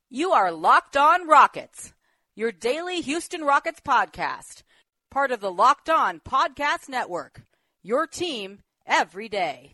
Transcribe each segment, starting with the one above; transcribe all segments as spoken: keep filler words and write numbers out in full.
You are Locked On Rockets, your daily Houston Rockets podcast, part of the Locked On Podcast Network, your team every day.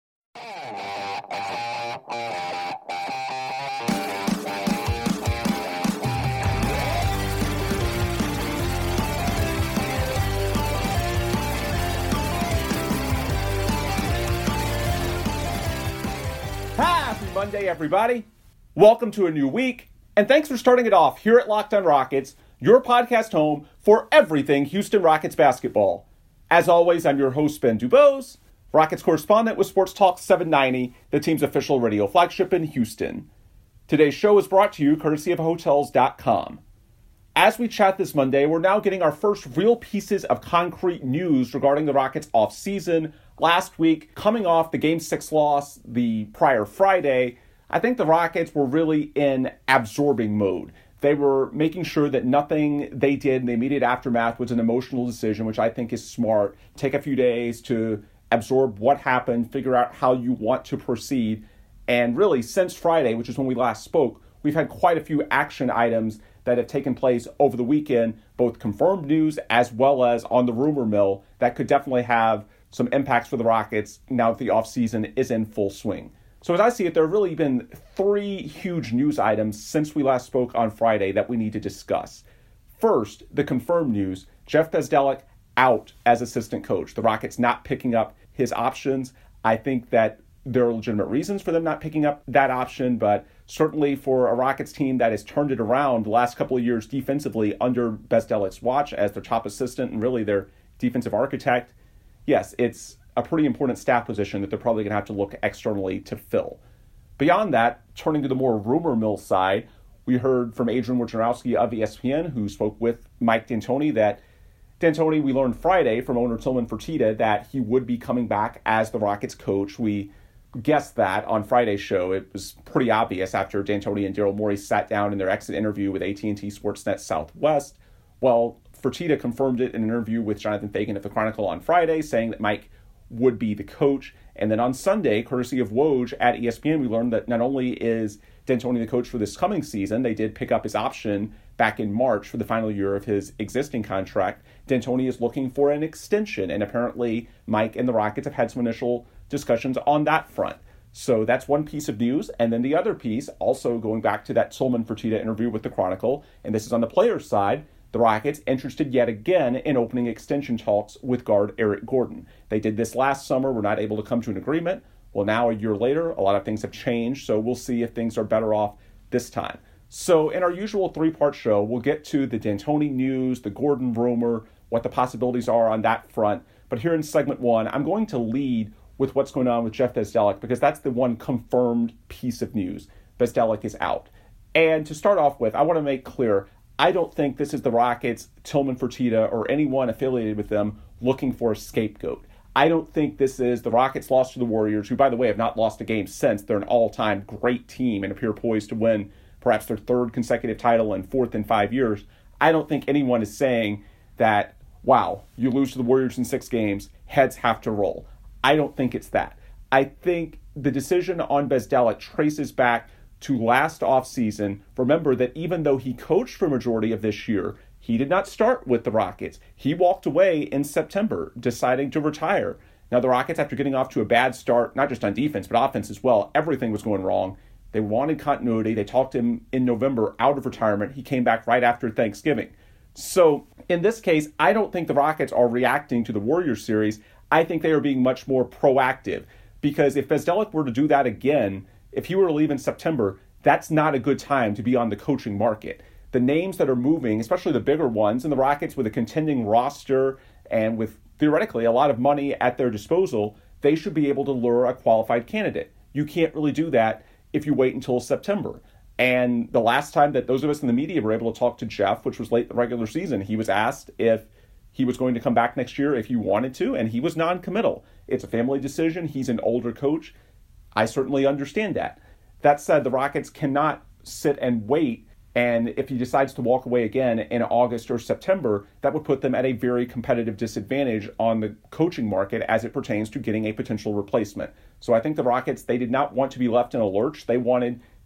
Happy Monday, everybody. Welcome to a new week, and thanks for starting it off here at Locked On Rockets, your podcast home for everything Houston Rockets basketball. As always, I'm your host, Ben Dubose, Rockets correspondent with Sports Talk seven ninety, the team's official radio flagship in Houston. Today's show is brought to you courtesy of Hotels dot com. As we chat this Monday, we're now getting our first real pieces of concrete news regarding the Rockets off-season. Last week, coming off the Game six loss the prior Friday, I think the Rockets were really in absorbing mode. They were making sure that nothing they did in the immediate aftermath was an emotional decision, which I think is smart. Take a few days to absorb what happened, figure out how you want to proceed. And really, since Friday, which is when we last spoke, we've had quite a few action items that have taken place over the weekend, both confirmed news as well as on the rumor mill, that could definitely have some impacts for the Rockets now that the offseason is in full swing. So as I see it, there have really been three huge news items since we last spoke on Friday that we need to discuss. First, the confirmed news, Jeff Bzdelik out as assistant coach. The Rockets not picking up his options. I think that there are legitimate reasons for them not picking up that option, but certainly for a Rockets team that has turned it around the last couple of years defensively under Bzdelik's watch as their top assistant and really their defensive architect, yes, it's a pretty important staff position that they're probably going to have to look externally to fill. Beyond that, turning to the more rumor mill side, we heard from Adrian Wojnarowski of E S P N, who spoke with Mike D'Antoni, that D'Antoni, we learned Friday from owner Tillman Fertitta that he would be coming back as the Rockets coach. We guessed that on Friday's show. It was pretty obvious after D'Antoni and Daryl Morey sat down in their exit interview with A T and T Sportsnet Southwest. Well, Fertitta confirmed it in an interview with Jonathan Fagan at the Chronicle on Friday, saying that Mike would be the coach. And then on Sunday, courtesy of Woj at E S P N, we learned that not only is D'Antoni the coach for this coming season, they did pick up his option back in March for the final year of his existing contract. D'Antoni is looking for an extension, and apparently Mike and the Rockets have had some initial discussions on that front. So that's one piece of news. And then the other piece, also going back to that Tillman Fertitta interview with the Chronicle, and this is on the players' side, the Rockets interested yet again in opening extension talks with guard Eric Gordon. They did this last summer, were not able to come to an agreement. Well, now a year later, a lot of things have changed, so we'll see if things are better off this time. So in our usual three-part show, we'll get to the D'Antoni news, the Gordon rumor, what the possibilities are on that front. But here in segment one, I'm going to lead with what's going on with Jeff Bzdelik, because that's the one confirmed piece of news. Bzdelik is out. And to start off with, I want to make clear, I don't think this is the Rockets, Tillman Fertitta, or anyone affiliated with them looking for a scapegoat. I don't think this is the Rockets lost to the Warriors, who, by the way, have not lost a game since. They're an all-time great team and appear poised to win perhaps their third consecutive title and fourth in five years. I don't think anyone is saying that, wow, you lose to the Warriors in six games, heads have to roll. I don't think it's that. I think the decision on Bzdelik traces back to last offseason. Remember that even though he coached for a majority of this year, he did not start with the Rockets. He walked away in September, deciding to retire. Now, the Rockets, after getting off to a bad start, not just on defense, but offense as well, everything was going wrong. They wanted continuity. They talked him in November out of retirement. He came back right after Thanksgiving. So in this case, I don't think the Rockets are reacting to the Warriors series. I think they are being much more proactive, because if Bzdelik were to do that again, if he were to leave in September, that's not a good time to be on the coaching market. The names that are moving, especially the bigger ones, and the Rockets with a contending roster and with theoretically a lot of money at their disposal, they should be able to lure a qualified candidate. You can't really do that if you wait until September. And the last time that those of us in the media were able to talk to Jeff, which was late in the regular season, he was asked if he was going to come back next year if he wanted to, and he was non-committal. It's a family decision. He's an older coach. I certainly understand that. That said, the Rockets cannot sit and wait, and if he decides to walk away again in August or September, that would put them at a very competitive disadvantage on the coaching market as it pertains to getting a potential replacement. So I think the Rockets, they did not want to be left in a lurch. They wanted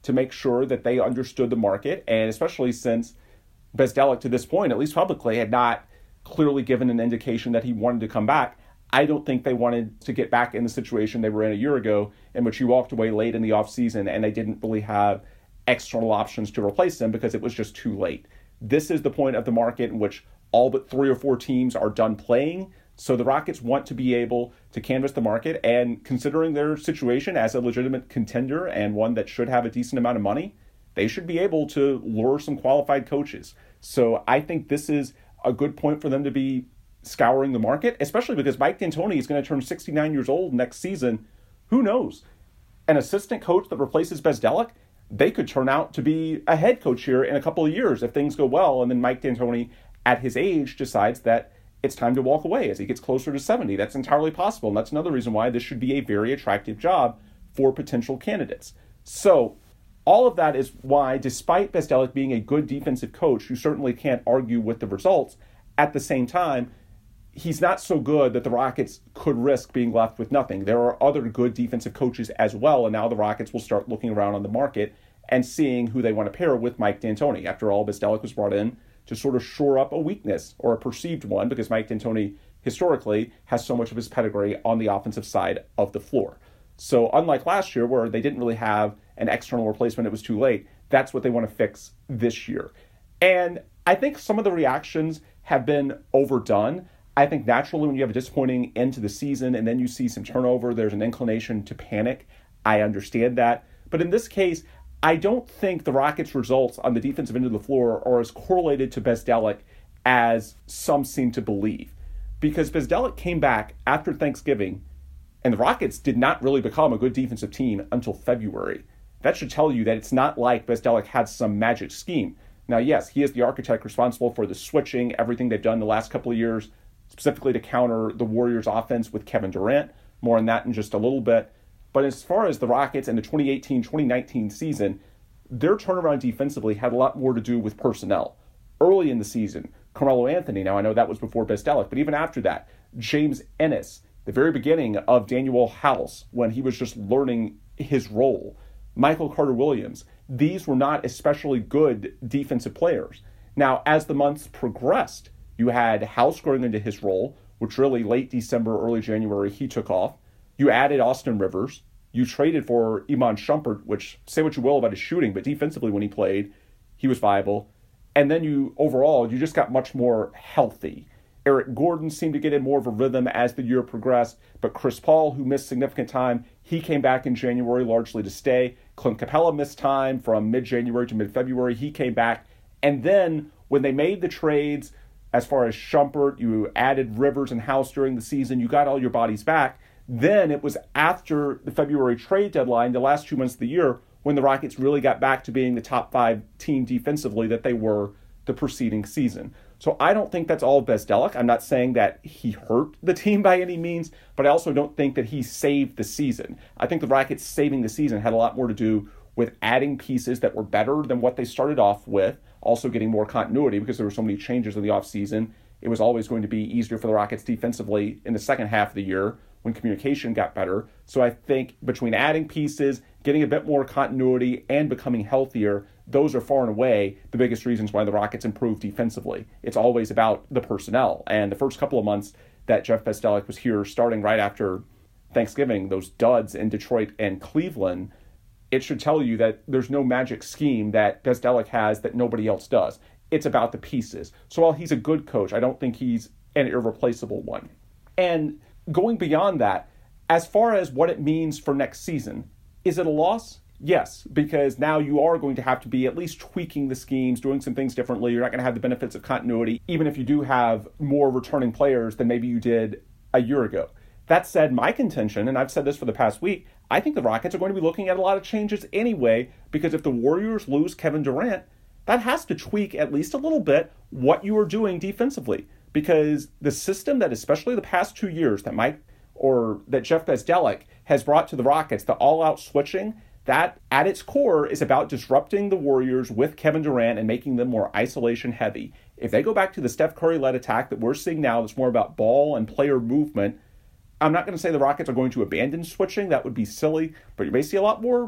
to make sure that they understood the market, and especially since Bzdelik, to this point, at least publicly, had not clearly given an indication that he wanted to come back. I don't think they wanted to get back in the situation they were in a year ago, in which he walked away late in the offseason and they didn't really have external options to replace him because it was just too late. This is the point of the market in which all but three or four teams are done playing. So the Rockets want to be able to canvass the market, and considering their situation as a legitimate contender and one that should have a decent amount of money, they should be able to lure some qualified coaches. So I think this is a good point for them to be scouring the market, especially because Mike D'Antoni is going to turn sixty-nine years old next season. Who knows? An assistant coach that replaces Bzdelik, they could turn out to be a head coach here in a couple of years if things go well, and then Mike D'Antoni, at his age, decides that it's time to walk away as he gets closer to seventy. That's entirely possible, and that's another reason why this should be a very attractive job for potential candidates. So all of that is why, despite Bzdelik being a good defensive coach, you certainly can't argue with the results, at the same time, he's not so good that the Rockets could risk being left with nothing. There are other good defensive coaches as well, and now the Rockets will start looking around on the market and seeing who they want to pair with Mike D'Antoni. After all, Bzdelik was brought in to sort of shore up a weakness, or a perceived one, because Mike D'Antoni historically has so much of his pedigree on the offensive side of the floor. So unlike last year, where they didn't really have an external replacement, it was too late, that's what they want to fix this year. And I think some of the reactions have been overdone. I think naturally when you have a disappointing end to the season and then you see some turnover, there's an inclination to panic. I understand that. But in this case, I don't think the Rockets' results on the defensive end of the floor are as correlated to Bzdelik as some seem to believe. Because Bzdelik came back after Thanksgiving, and the Rockets did not really become a good defensive team until February. That should tell you that it's not like Bzdelik had some magic scheme. Now, yes, he is the architect responsible for the switching, everything they've done the last couple of years, specifically to counter the Warriors' offense with Kevin Durant. More on that in just a little bit. But as far as the Rockets and the twenty eighteen twenty nineteen season, their turnaround defensively had a lot more to do with personnel. Early in the season, Carmelo Anthony, now I know that was before Bzdelik, but even after that, James Ennis, the very beginning of Daniel House, when he was just learning his role, Michael Carter-Williams, these were not especially good defensive players. Now, as the months progressed, you had House growing into his role, which really late December, early January, he took off. You added Austin Rivers. You traded for Iman Shumpert, which, say what you will about his shooting, but defensively when he played, he was viable. And then you, overall, you just got much more healthy. Eric Gordon seemed to get in more of a rhythm as the year progressed, but Chris Paul, who missed significant time, he came back in January largely to stay. Clint Capella missed time from mid-January to mid-February. He came back. And then when they made the trades, as far as Shumpert, you added Rivers and House during the season, you got all your bodies back. Then it was after the February trade deadline, the last two months of the year, when the Rockets really got back to being the top five team defensively that they were the preceding season. So I don't think that's all Bzdelik. I'm not saying that he hurt the team by any means, but I also don't think that he saved the season. I think the Rockets saving the season had a lot more to do with adding pieces that were better than what they started off with, also getting more continuity because there were so many changes in the offseason. It was always going to be easier for the Rockets defensively in the second half of the year when communication got better. So I think between adding pieces, getting a bit more continuity, and becoming healthier, those are far and away the biggest reasons why the Rockets improved defensively. It's always about the personnel. And the first couple of months that Jeff Bzdelik was here, starting right after Thanksgiving, those duds in Detroit and Cleveland, it should tell you that there's no magic scheme that Bzdelik has that nobody else does. It's about the pieces. So while he's a good coach, I don't think he's an irreplaceable one. And going beyond that, as far as what it means for next season, is it a loss? Yes, because now you are going to have to be at least tweaking the schemes, doing some things differently. You're not going to have the benefits of continuity, even if you do have more returning players than maybe you did a year ago. That said, my contention, and I've said this for the past week, I think the Rockets are going to be looking at a lot of changes anyway, because if the Warriors lose Kevin Durant, that has to tweak at least a little bit what you are doing defensively. Because the system that, especially the past two years, that Mike or that Jeff Bzdelik has brought to the Rockets, the all-out switching, that at its core is about disrupting the Warriors with Kevin Durant and making them more isolation heavy. If they go back to the Steph Curry-led attack that we're seeing now, that's more about ball and player movement, I'm not going to say the Rockets are going to abandon switching. That would be silly, but you may see a lot more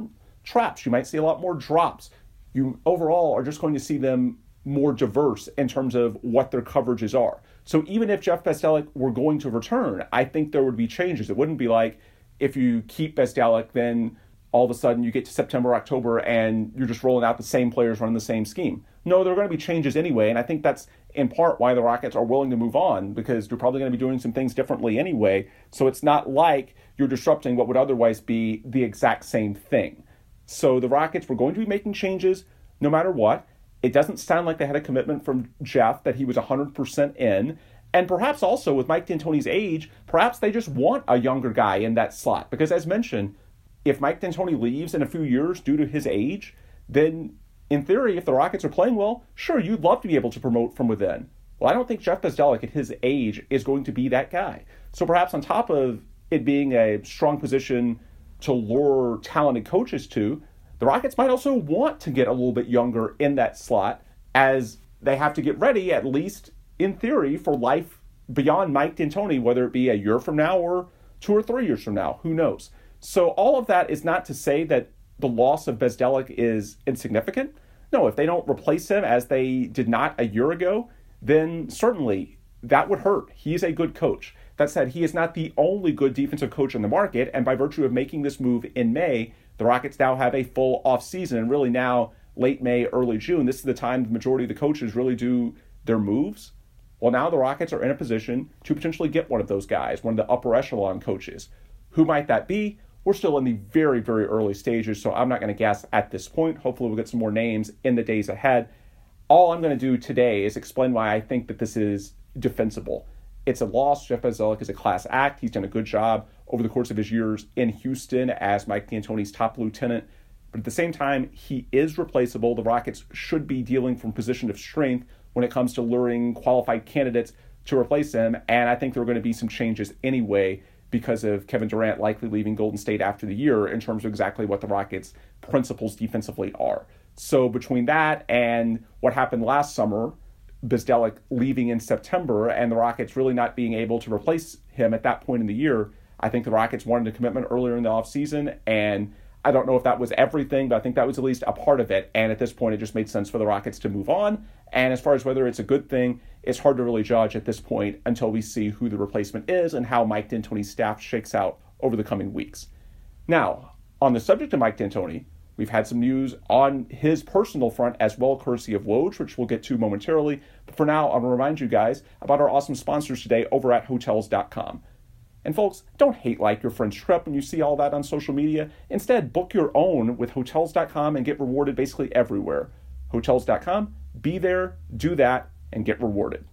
traps. You might see a lot more drops. You overall are just going to see them more diverse in terms of what their coverages are. So even if Jeff Bzdelik were going to return, I think there would be changes. It wouldn't be like if you keep Bzdelik, then all of a sudden you get to September, October, and you're just rolling out the same players running the same scheme. No, there are going to be changes anyway, and I think that's in part why the Rockets are willing to move on, because they're probably going to be doing some things differently anyway, so it's not like you're disrupting what would otherwise be the exact same thing. So the Rockets were going to be making changes no matter what. It doesn't sound like they had a commitment from Jeff that he was one hundred percent in, and perhaps also with Mike D'Antoni's age, perhaps they just want a younger guy in that slot, because as mentioned, if Mike D'Antoni leaves in a few years due to his age, then in theory, if the Rockets are playing well, sure, you'd love to be able to promote from within. Well, I don't think Jeff Bzdelik at his age is going to be that guy. So perhaps on top of it being a strong position to lure talented coaches to, the Rockets might also want to get a little bit younger in that slot, as they have to get ready, at least in theory, for life beyond Mike D'Antoni, whether it be a year from now or two or three years from now. Who knows? So all of that is not to say that the loss of Bzdelik is insignificant. No, if they don't replace him as they did not a year ago, then certainly that would hurt. He is a good coach. That said, he is not the only good defensive coach in the market, and by virtue of making this move in May, the Rockets now have a full offseason, and really now late May, early June. This is the time the majority of the coaches really do their moves. Well, now the Rockets are in a position to potentially get one of those guys, one of the upper echelon coaches. Who might that be? We're still in the very, very early stages, so I'm not going to guess at this point. Hopefully we'll get some more names in the days ahead. All I'm going to do today is explain why I think that this is defensible. It's a loss. Jeff Bzdelik is a class act. He's done a good job over the course of his years in Houston as Mike D'Antoni's top lieutenant. But at the same time, he is replaceable. The Rockets should be dealing from a position of strength when it comes to luring qualified candidates to replace him. And I think there are going to be some changes anyway, because of Kevin Durant likely leaving Golden State after the year in terms of exactly what the Rockets' principles defensively are. So between that and what happened last summer, Bzdelik leaving in September and the Rockets really not being able to replace him at that point in the year, I think the Rockets wanted a commitment earlier in the offseason, and I don't know if that was everything, but I think that was at least a part of it, and at this point it just made sense for the Rockets to move on. And as far as whether it's a good thing, it's hard to really judge at this point until we see who the replacement is and how Mike D'Antoni's staff shakes out over the coming weeks. Now, on the subject of Mike D'Antoni, we've had some news on his personal front as well, courtesy of Woj, which we'll get to momentarily. But for now, I'm going to remind you guys about our awesome sponsors today over at Hotels dot com. And folks, don't hate like your friend's trip when you see all that on social media. Instead, book your own with Hotels dot com and get rewarded basically everywhere. Hotels dot com, be there, do that, and get rewarded.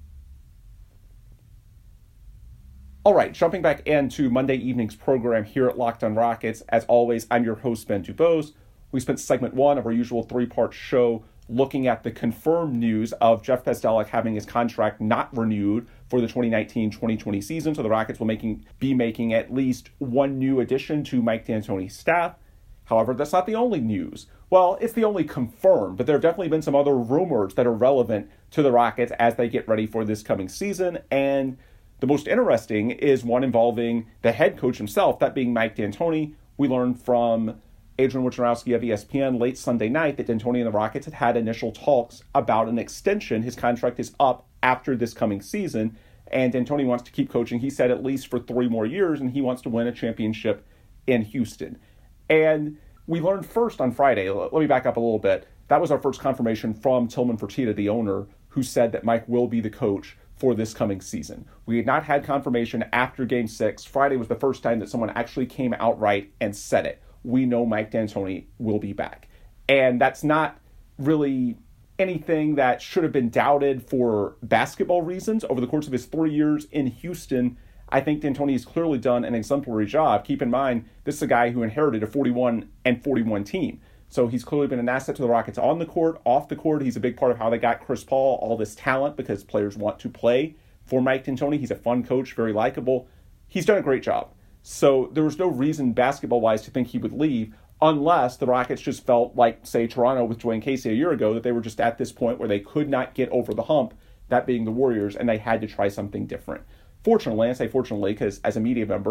All right, jumping back into Monday evening's program here at Locked on Rockets. As always, I'm your host, Ben Dubose. We spent segment one of our usual three-part show looking at the confirmed news of Jeff Bzdelik having his contract not renewed for the twenty nineteen twenty twenty season. So the Rockets will making, be making at least one new addition to Mike D'Antoni's staff. However, that's not the only news. Well, it's the only confirmed, but there have definitely been some other rumors that are relevant to the Rockets as they get ready for this coming season. And the most interesting is one involving the head coach himself, that being Mike D'Antoni. We learned from Adrian Wojnarowski of E S P N late Sunday night that D'Antoni and the Rockets had had initial talks about an extension. His contract is up after this coming season, and D'Antoni wants to keep coaching, he said, at least for three more years, and he wants to win a championship in Houston. And we learned first on Friday, let me back up a little bit, that was our first confirmation from Tillman Fertitta, the owner, who said that Mike will be the coach for this coming season. We had not had confirmation after Game six. Friday was the first time that someone actually came outright and said it. We know Mike D'Antoni will be back. And that's not really anything that should have been doubted for basketball reasons. Over the course of his three years in Houston, I think D'Antoni has clearly done an exemplary job. Keep in mind, this is a guy who inherited a forty-one and forty-one team. So he's clearly been an asset to the Rockets on the court, off the court. He's a big part of how they got Chris Paul, all this talent, because players want to play for Mike D'Antoni. He's a fun coach, very likable. He's done a great job. So there was no reason basketball-wise to think he would leave unless the Rockets just felt like, say, Toronto with Dwayne Casey a year ago, that they were just at this point where they could not get over the hump, that being the Warriors, and they had to try something different. Fortunately, I say fortunately because as a media member,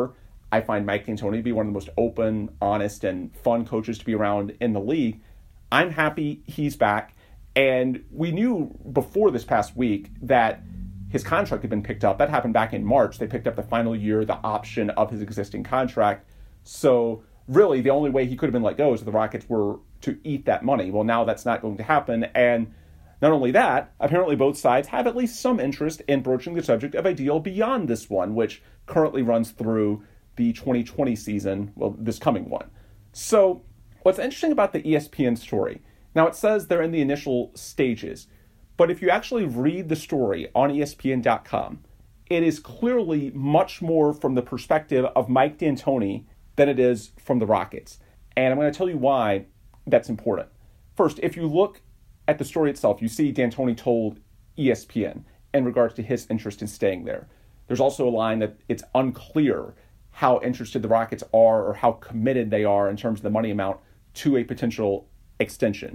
I find Mike D'Antoni to be one of the most open, honest, and fun coaches to be around in the league. I'm happy he's back. And we knew before this past week that his contract had been picked up. That happened back in March. They picked up the final year, the option of his existing contract. So really, the only way he could have been let go is if the Rockets were to eat that money. Well, now that's not going to happen. And not only that, apparently both sides have at least some interest in broaching the subject of a deal beyond this one, which currently runs through the twenty twenty season, well, this coming one. So what's interesting about the E S P N story, now it says they're in the initial stages, but if you actually read the story on E S P N dot com, it is clearly much more from the perspective of Mike D'Antoni than it is from the Rockets. And I'm going to tell you why that's important. First, if you look at the story itself, you see D'Antoni told E S P N in regards to his interest in staying there. There's also a line that it's unclear how interested the Rockets are or how committed they are in terms of the money amount to a potential extension.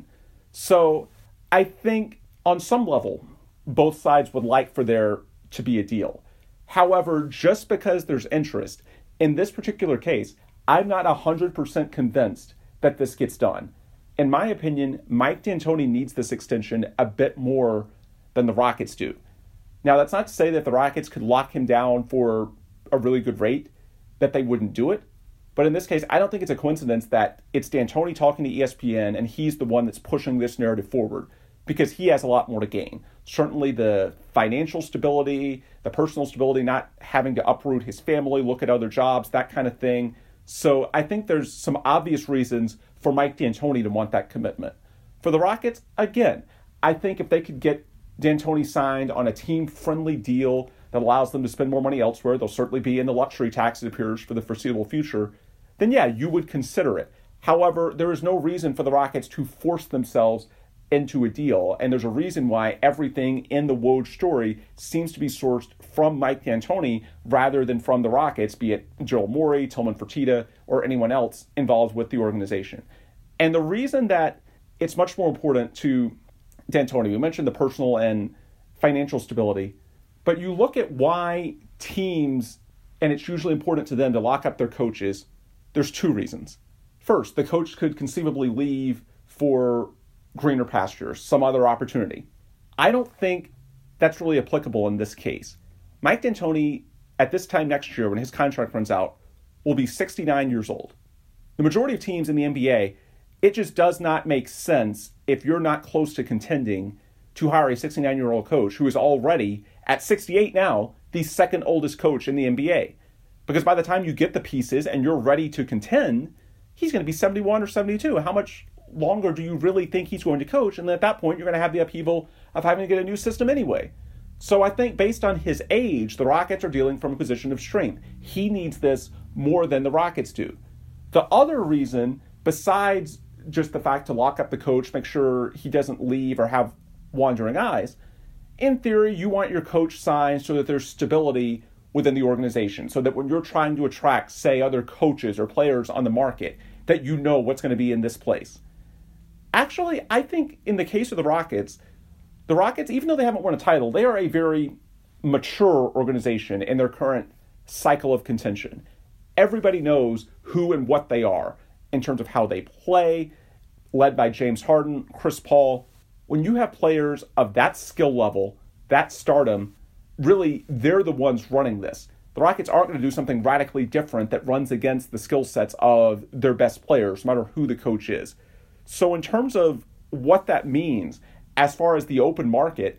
So I think on some level, both sides would like for there to be a deal. However, just because there's interest, in this particular case, I'm not one hundred percent convinced that this gets done. In my opinion, Mike D'Antoni needs this extension a bit more than the Rockets do. Now, that's not to say that the Rockets could lock him down for a really good rate, that they wouldn't do it. But in this case, I don't think it's a coincidence that it's D'Antoni talking to E S P N and he's the one that's pushing this narrative forward because he has a lot more to gain. Certainly the financial stability, the personal stability, not having to uproot his family, look at other jobs, that kind of thing. So I think there's some obvious reasons for Mike D'Antoni to want that commitment. For the Rockets, again, I think if they could get D'Antoni signed on a team-friendly deal that allows them to spend more money elsewhere, they'll certainly be in the luxury tax, it appears, for the foreseeable future, then yeah, you would consider it. However, there is no reason for the Rockets to force themselves into a deal, and there's a reason why everything in the Woj story seems to be sourced from Mike D'Antoni rather than from the Rockets, be it Joel Morey, Tillman Fertitta, or anyone else involved with the organization. And the reason that it's much more important to D'Antoni, we mentioned the personal and financial stability, but you look at why teams, and it's usually important to them to lock up their coaches, there's two reasons. First, the coach could conceivably leave for greener pastures, some other opportunity. I don't think that's really applicable in this case. Mike D'Antoni, at this time next year, when his contract runs out, will be sixty-nine years old. The majority of teams in the N B A, it just does not make sense if you're not close to contending to hire a sixty-nine-year-old coach who is already, at sixty-eight now, the second oldest coach in the N B A. Because by the time you get the pieces and you're ready to contend, he's going to be seventy-one or seventy-two. How much longer do you really think he's going to coach? And then at that point, you're going to have the upheaval of having to get a new system anyway. So I think based on his age, the Rockets are dealing from a position of strength. He needs this more than the Rockets do. The other reason, besides just the fact to lock up the coach, make sure he doesn't leave or have wandering eyes, in theory, you want your coach signed so that there's stability within the organization, so that when you're trying to attract, say, other coaches or players on the market, that you know what's going to be in this place. Actually, I think in the case of the Rockets, the Rockets, even though they haven't won a title, they are a very mature organization in their current cycle of contention. Everybody knows who and what they are in terms of how they play, led by James Harden, Chris Paul. When you have players of that skill level, that stardom, really, they're the ones running this. The Rockets aren't going to do something radically different that runs against the skill sets of their best players, no matter who the coach is. So in terms of what that means, as far as the open market,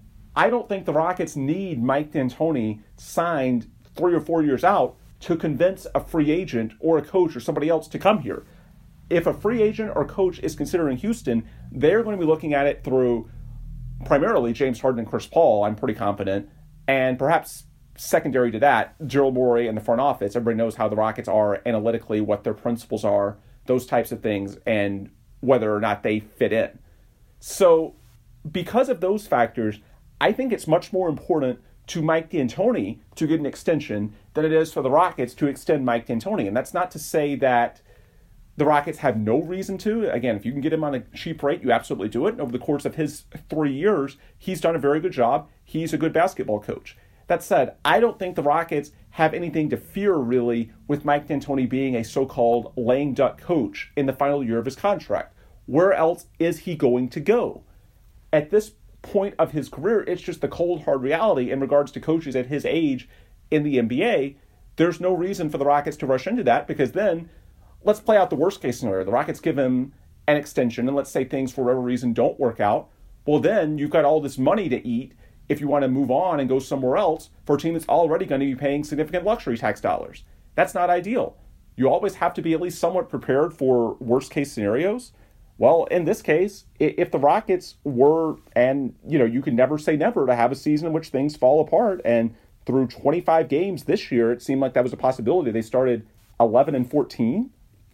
I don't think the Rockets need Mike D'Antoni signed three or four years out to convince a free agent or a coach or somebody else to come here. If a free agent or coach is considering Houston, they're going to be looking at it through primarily James Harden and Chris Paul, I'm pretty confident, and perhaps secondary to that, Joel Morey and the front office. Everybody knows how the Rockets are analytically, what their principles are, those types of things, and whether or not they fit in. So because of those factors, I think it's much more important to Mike D'Antoni to get an extension than it is for the Rockets to extend Mike D'Antoni. And that's not to say that the Rockets have no reason to. Again, if you can get him on a cheap rate, you absolutely do it. And over the course of his three years, he's done a very good job. He's a good basketball coach. That said, I don't think the Rockets have anything to fear, really, with Mike D'Antoni being a so-called lame duck coach in the final year of his contract. Where else is he going to go? At this point of his career, it's just the cold, hard reality in regards to coaches at his age in the N B A. There's no reason for the Rockets to rush into that, because then let's play out the worst-case scenario. The Rockets give him an extension, and let's say things for whatever reason don't work out. Well, then you've got all this money to eat if you want to move on and go somewhere else for a team that's already going to be paying significant luxury tax dollars. That's not ideal. You always have to be at least somewhat prepared for worst-case scenarios. Well, in this case, if the Rockets were, and, you know, you can never say never to have a season in which things fall apart, and through twenty-five games this year, it seemed like that was a possibility. They started eleven and fourteen.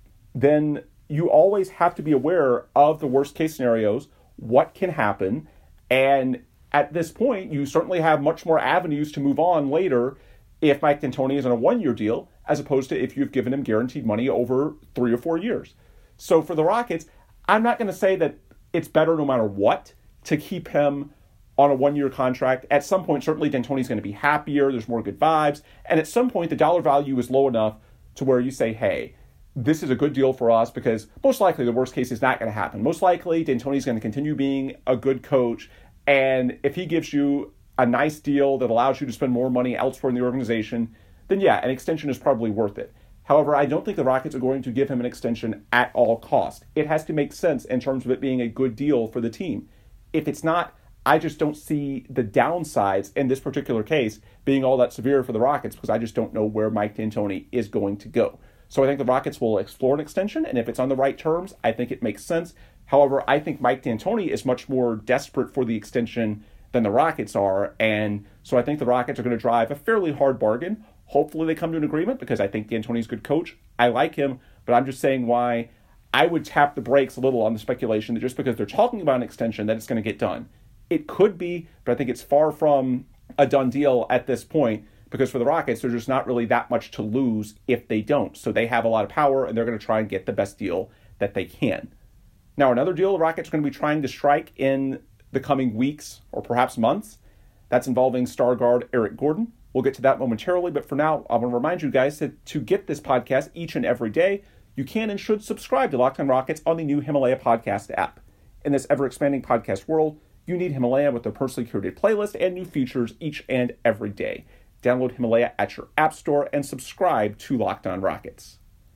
Then you always have to be aware of the worst-case scenarios, what can happen, and at this point, you certainly have much more avenues to move on later if Mike D'Antoni is on a one-year deal, as opposed to if you've given him guaranteed money over three or four years. So for the Rockets, I'm not going to say that it's better no matter what to keep him on a one-year contract. At some point, certainly D'Antoni's going to be happier, there's more good vibes, and at some point, the dollar value is low enough to where you say, hey, this is a good deal for us, because most likely the worst case is not going to happen. Most likely, D'Antoni's going to continue being a good coach, and if he gives you a nice deal that allows you to spend more money elsewhere in the organization, then yeah, an extension is probably worth it. However, I don't think the Rockets are going to give him an extension at all cost. It has to make sense in terms of it being a good deal for the team. If it's not, I just don't see the downsides in this particular case being all that severe for the Rockets, because I just don't know where Mike D'Antoni is going to go. So I think the Rockets will explore an extension, and if it's on the right terms, I think it makes sense. However, I think Mike D'Antoni is much more desperate for the extension than the Rockets are, and so I think the Rockets are going to drive a fairly hard bargain. Hopefully they come to an agreement, because I think D'Antoni's a good coach. I like him, but I'm just saying why I would tap the brakes a little on the speculation that just because they're talking about an extension that it's going to get done. It could be, but I think it's far from a done deal at this point, because for the Rockets, there's just not really that much to lose if they don't. So they have a lot of power, and they're going to try and get the best deal that they can. Now, another deal the Rockets are going to be trying to strike in the coming weeks or perhaps months, that's involving star guard Eric Gordon. We'll get to that momentarily, but for now, I want to remind you guys that to get this podcast each and every day, you can and should subscribe to Locked On Rockets on the new Himalaya podcast app. In this ever-expanding podcast world, you need Himalaya with their personally curated playlist and new features each and every day. Download Himalaya at your app store and subscribe to Locked On Rockets.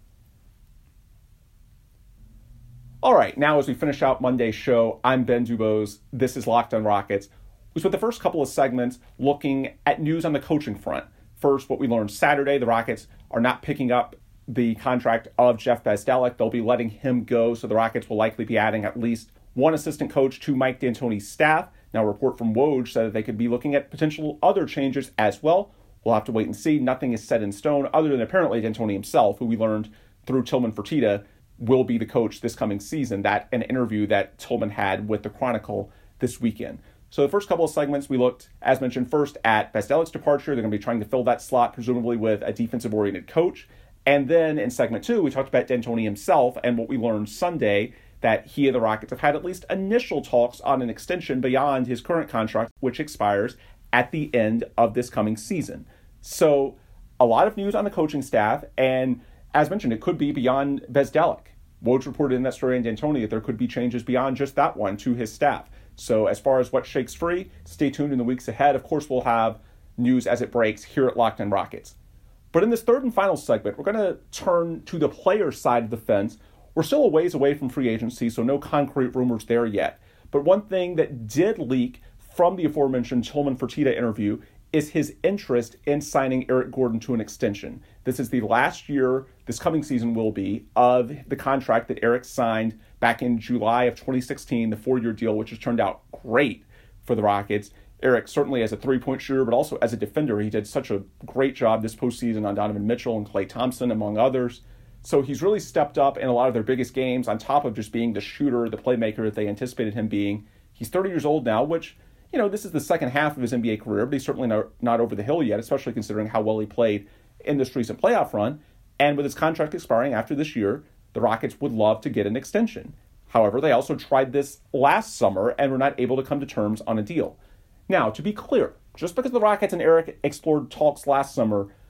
All right, now as we finish out Monday's show, I'm Ben Dubose. This is Locked On Rockets. We spent the first couple of segments looking at news on the coaching front. First, what we learned Saturday, the Rockets are not picking up the contract of Jeff Bzdelik. They'll be letting him go, so the Rockets will likely be adding at least one assistant coach to Mike D'Antoni's staff. Now, a report from Woj said that they could be looking at potential other changes as well. We'll have to wait and see. Nothing is set in stone, other than apparently D'Antoni himself, who we learned through Tillman Fertitta, will be the coach this coming season. That an interview that Tillman had with the Chronicle this weekend. So the first couple of segments, we looked, as mentioned, first at Bzdelik's departure. They're going to be trying to fill that slot, presumably with a defensive-oriented coach. And then in segment two, we talked about D'Antoni himself and what we learned Sunday, that he and the Rockets have had at least initial talks on an extension beyond his current contract, which expires at the end of this coming season. So a lot of news on the coaching staff, and as mentioned, it could be beyond Bzdelik. Woj reported in that story on D'Antoni that there could be changes beyond just that one to his staff. So as far as what shakes free, stay tuned in the weeks ahead. Of course, we'll have news as it breaks here at Locked On Rockets. But in this third and final segment, we're going to turn to the player side of the fence. We're still a ways away from free agency, so no concrete rumors there yet. But one thing that did leak from the aforementioned Tillman Fertitta interview is his interest in signing Eric Gordon to an extension. This is the last year, this coming season will be, of the contract that Eric signed back in July of twenty sixteen, the four-year deal, which has turned out great for the Rockets. Eric, certainly as a three-point shooter, but also as a defender, he did such a great job this postseason on Donovan Mitchell and Klay Thompson, among others. So he's really stepped up in a lot of their biggest games, on top of just being the shooter, the playmaker that they anticipated him being. He's thirty years old now, which, you know, this is the second half of his N B A career, but he's certainly not, not over the hill yet, especially considering how well he played in this recent playoff run. And with his contract expiring after this year, the Rockets would love to get an extension. However, they also tried this last summer and were not able to come to terms on a deal. Now, to be clear, just because the Rockets and Eric explored talks last summer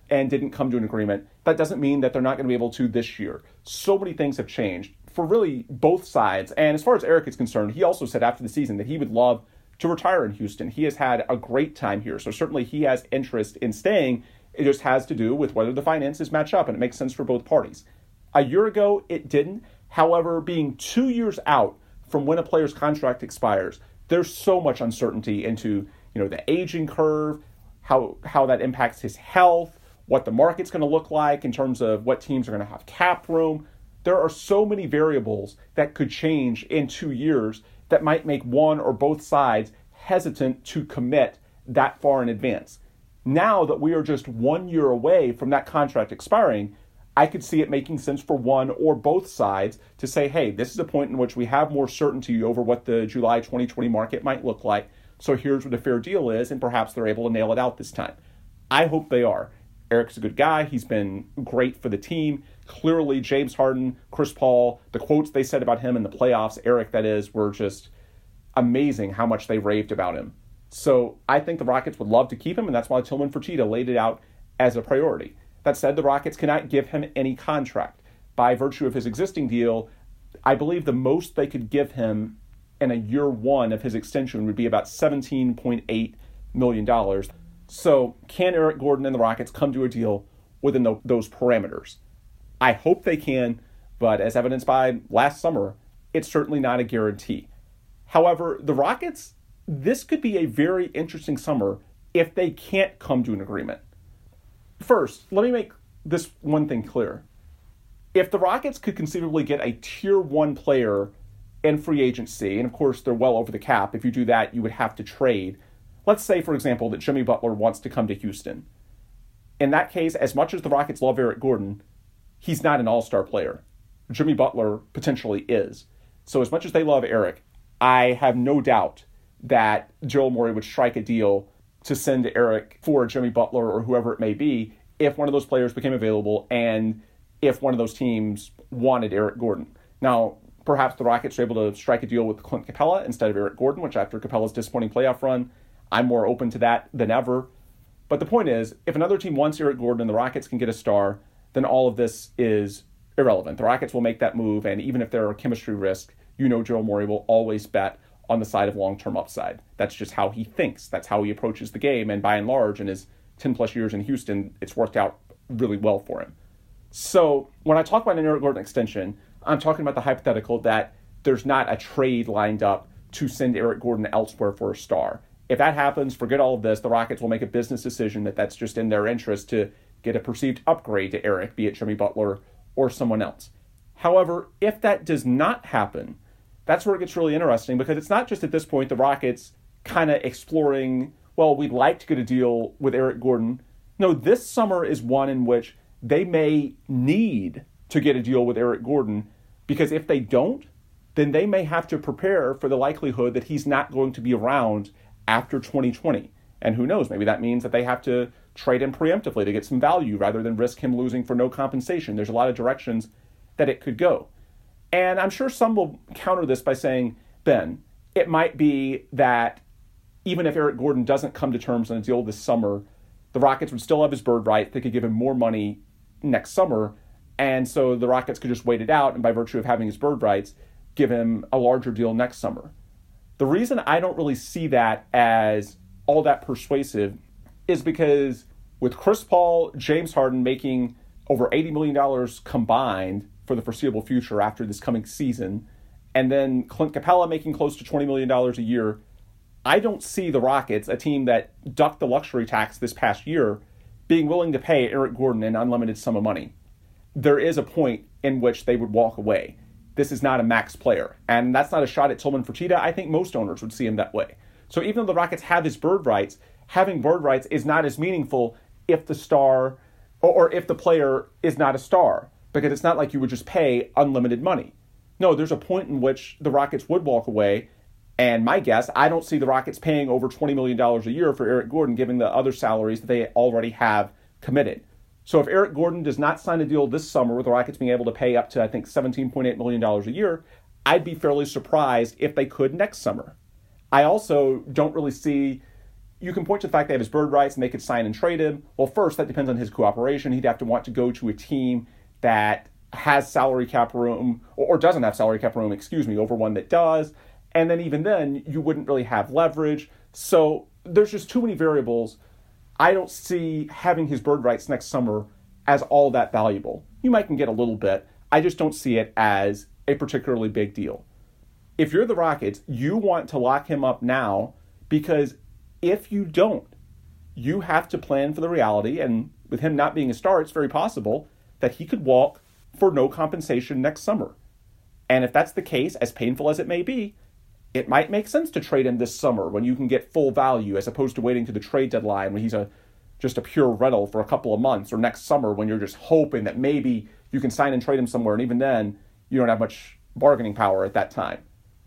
and didn't come to an agreement, that doesn't mean that they're not going to be able to this year. So many things have changed for really both sides. And as far as Eric is concerned, he also said after the season that he would love to retire in Houston. He has had a great time here. So certainly he has interest in staying. It just has to do with whether the finances match up, and it makes sense for both parties. A year ago, it didn't. However, being two years out from when a player's contract expires, there's so much uncertainty into, you know, the aging curve, how how that impacts his health, what the market's going to look like in terms of what teams are going to have cap room. There are so many variables that could change in two years that might make one or both sides hesitant to commit that far in advance. Now that we are just one year away from that contract expiring, I could see it making sense for one or both sides to say, hey, this is a point in which we have more certainty over what the July twenty twenty market might look like. So here's what a fair deal is, and perhaps they're able to nail it out this time. I hope they are. Eric's a good guy. He's been great for the team. Clearly, James Harden, Chris Paul, the quotes they said about him in the playoffs, Eric that is, were just amazing how much they raved about him. So I think the Rockets would love to keep him, and that's why Tillman Fertitta laid it out as a priority. That said, the Rockets cannot give him any contract. By virtue of his existing deal, I believe the most they could give him in a year one of his extension would be about seventeen point eight million dollars. So can Eric Gordon and the Rockets come to a deal within the, those parameters? I hope they can, but as evidenced by last summer, it's certainly not a guarantee. However, the Rockets, this could be a very interesting summer if they can't come to an agreement. First, let me make this one thing clear. If the Rockets could conceivably get a tier one player in free agency, and of course they're well over the cap, if you do that, you would have to trade. Let's say, for example, that Jimmy Butler wants to come to Houston. In that case, as much as the Rockets love Eric Gordon, he's not an all-star player. Jimmy Butler potentially is. So as much as they love Eric, I have no doubt that Daryl Morey would strike a deal to send Eric for Jimmy Butler or whoever it may be if one of those players became available and if one of those teams wanted Eric Gordon. Now, perhaps the Rockets are able to strike a deal with Clint Capella instead of Eric Gordon, which after Capella's disappointing playoff run, I'm more open to that than ever. But the point is, if another team wants Eric Gordon and the Rockets can get a star, then all of this is irrelevant. The Rockets will make that move, and even if there are a chemistry risk, you know Daryl Morey will always bet on the side of long-term upside. That's just how he thinks. That's how he approaches the game, and by and large, in his ten-plus years in Houston, it's worked out really well for him. So when I talk about an Eric Gordon extension, I'm talking about the hypothetical that there's not a trade lined up to send Eric Gordon elsewhere for a star. If that happens, forget all of this. The Rockets will make a business decision that that's just in their interest to get a perceived upgrade to Eric, be it Jimmy Butler or someone else. However, if that does not happen, that's where it gets really interesting, because it's not just at this point the Rockets kind of exploring, well, we'd like to get a deal with Eric Gordon. No, this summer is one in which they may need to get a deal with Eric Gordon, because if they don't, then they may have to prepare for the likelihood that he's not going to be around after twenty twenty. And who knows, maybe that means that they have to trade him preemptively to get some value rather than risk him losing for no compensation. There's a lot of directions that it could go. And I'm sure some will counter this by saying, Ben, it might be that even if Eric Gordon doesn't come to terms on a deal this summer, the Rockets would still have his bird right. They could give him more money next summer. And so the Rockets could just wait it out, and by virtue of having his bird rights, give him a larger deal next summer. The reason I don't really see that as all that persuasive is because with Chris Paul, James Harden making over eighty million dollars combined for the foreseeable future after this coming season, and then Clint Capella making close to twenty million dollars a year, I don't see the Rockets, a team that ducked the luxury tax this past year, being willing to pay Eric Gordon an unlimited sum of money. There is a point in which they would walk away. This is not a max player. And that's not a shot at Tillman Fertitta. I think most owners would see him that way. So even though the Rockets have his bird rights, having bird rights is not as meaningful if the star, or, or if the player is not a star, because it's not like you would just pay unlimited money. No, there's a point in which the Rockets would walk away. And my guess, I don't see the Rockets paying over twenty million dollars a year for Eric Gordon, given the other salaries that they already have committed. So if Eric Gordon does not sign a deal this summer with the Rockets being able to pay up to, I think, seventeen point eight million dollars a year, I'd be fairly surprised if they could next summer. I also don't really see, you can point to the fact they have his bird rights and they could sign and trade him. Well, first, that depends on his cooperation. He'd have to want to go to a team that has salary cap room, or doesn't have salary cap room, excuse me, over one that does. And then even then, you wouldn't really have leverage. So there's just too many variables. I don't see having his bird rights next summer as all that valuable. You might can get a little bit. I just don't see it as a particularly big deal. If you're the Rockets, you want to lock him up now, because if you don't, you have to plan for the reality, and with him not being a star, it's very possible that he could walk for no compensation next summer. And if that's the case, as painful as it may be, it might make sense to trade him this summer when you can get full value, as opposed to waiting to the trade deadline when he's a just a pure rental for a couple of months, or next summer when you're just hoping that maybe you can sign and trade him somewhere, and even then, you don't have much bargaining power at that time.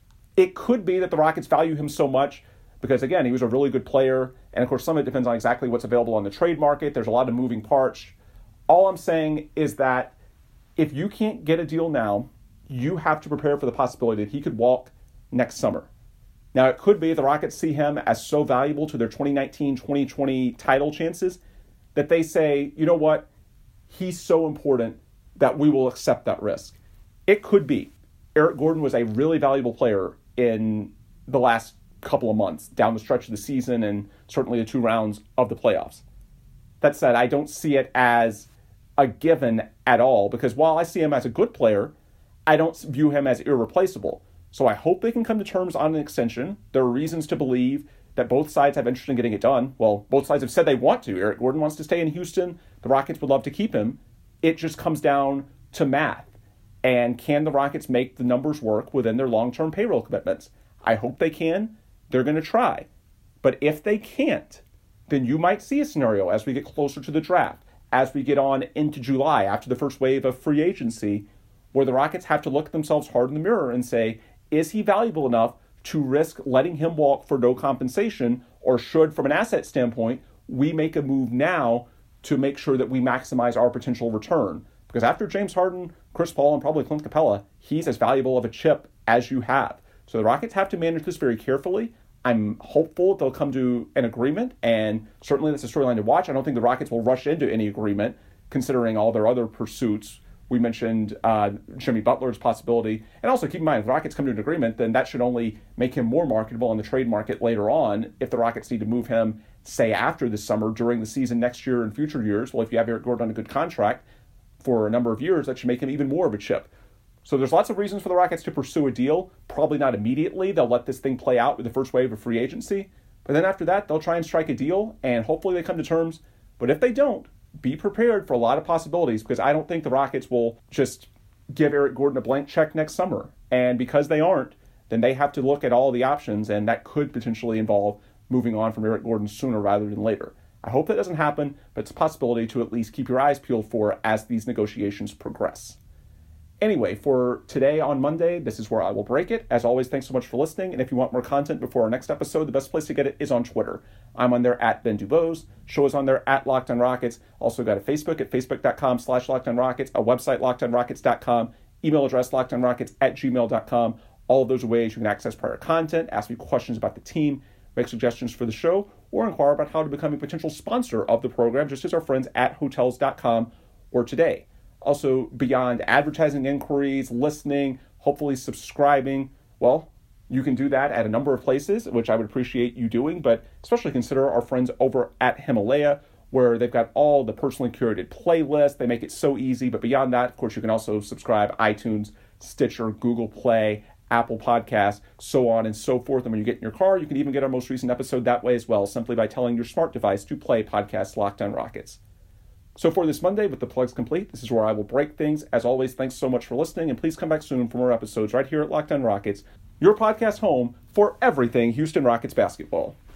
It could be that the Rockets value him so much because, again, he was a really good player, and of course some of it depends on exactly what's available on the trade market. There's a lot of moving parts. All I'm saying is that if you can't get a deal now, you have to prepare for the possibility that he could walk next summer. Now, it could be the Rockets see him as so valuable to their twenty nineteen twenty twenty title chances that they say, you know what, he's so important that we will accept that risk. It could be. Eric Gordon was a really valuable player in the last couple of months, down the stretch of the season, and certainly the two rounds of the playoffs. That said, I don't see it as a given at all, because while I see him as a good player, I don't view him as irreplaceable. So I hope they can come to terms on an extension. There are reasons to believe that both sides have interest in getting it done. Well, both sides have said they want to. Eric Gordon wants to stay in Houston. The Rockets would love to keep him. It just comes down to math. And can the Rockets make the numbers work within their long-term payroll commitments? I hope they can. They're going to try. But if they can't, then you might see a scenario as we get closer to the draft, as we get on into July after the first wave of free agency, where the Rockets have to look at themselves hard in the mirror and say, is he valuable enough to risk letting him walk for no compensation, or should, from an asset standpoint, we make a move now to make sure that we maximize our potential return? Because after James Harden, Chris Paul, and probably Clint Capella, he's as valuable of a chip as you have. So the Rockets have to manage this very carefully. I'm hopeful they'll come to an agreement, and certainly that's a storyline to watch. I don't think the Rockets will rush into any agreement, considering all their other pursuits. We mentioned uh, Jimmy Butler's possibility. And also keep in mind, if the Rockets come to an agreement, then that should only make him more marketable on the trade market later on. If the Rockets need to move him, say, after the summer, during the season next year and future years, well, if you have Eric Gordon on a good contract for a number of years, that should make him even more of a chip. So there's lots of reasons for the Rockets to pursue a deal. Probably not immediately. They'll let this thing play out with the first wave of free agency. But then after that, they'll try and strike a deal, and hopefully they come to terms. But if they don't, be prepared for a lot of possibilities, because I don't think the Rockets will just give Eric Gordon a blank check next summer. And because they aren't, then they have to look at all the options, and that could potentially involve moving on from Eric Gordon sooner rather than later. I hope that doesn't happen, but it's a possibility to at least keep your eyes peeled for as these negotiations progress. Anyway, for today on Monday, this is where I will break it. As always, thanks so much for listening. And if you want more content before our next episode, the best place to get it is on Twitter. I'm on there at Ben Dubose. Show is on there at Locked on Rockets. Also got a Facebook at facebook.com slash Locked on Rockets, a website, locked on rockets dot com, email address, lockedonrockets at gmail dot com. All of those are ways you can access prior content, ask me questions about the team, make suggestions for the show, or inquire about how to become a potential sponsor of the program, just as our friends at hotels dot com or today. Also, beyond advertising inquiries, listening, hopefully subscribing, well, you can do that at a number of places, which I would appreciate you doing, but especially consider our friends over at Himalaya, where they've got all the personally curated playlists. They make it so easy, but beyond that, of course, you can also subscribe iTunes, Stitcher, Google Play, Apple Podcasts, so on and so forth. And when you get in your car, you can even get our most recent episode that way as well, simply by telling your smart device to play podcast Locked on Rockets. So for this Monday, with the plugs complete, this is where I will break things. As always, thanks so much for listening, and please come back soon for more episodes right here at Locked on Rockets, your podcast home for everything Houston Rockets basketball.